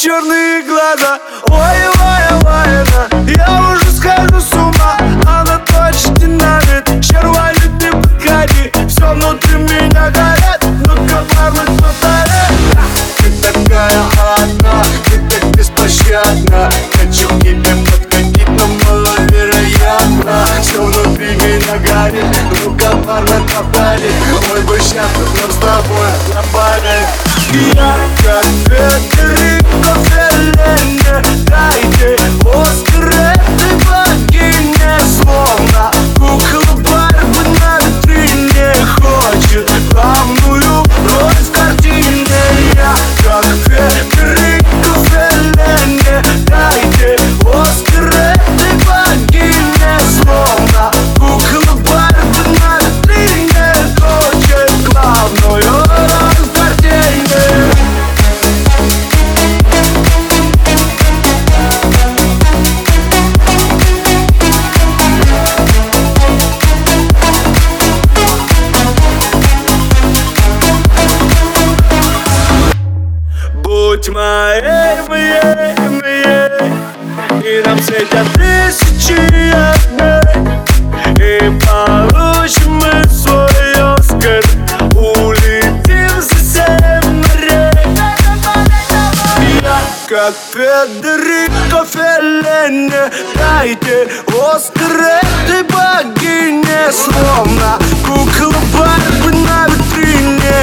черные глаза. Ой, война, я уже схожу с ума. Она точно динамит, червонит, не подходи. Все внутри меня горит, ну-ка, парни, повторяй. Ты такая одна, ты так беспощадна. Хочу к тебе подкатить, но маловероятно. Все внутри меня горит, ну-ка, парни, повтори. Мой бы сейчас нам с тобой на паре. Я как Федерико Феллини, дайте Оскар этой богине. Словно кукла Барби на витрине, хочет главную роль в картине. Я как Федерико Феллини, дайте Оскар этой богине. Словно кукла Барби на витрине, хочет главную роль в картине. Будь моей, и нам светят тысячи огней, и получим мы свой Оскар. Улетим за 7 морей. Я как Федерико Феллини, дайте Оскар этой богине. Словно кукла Барби на витрине,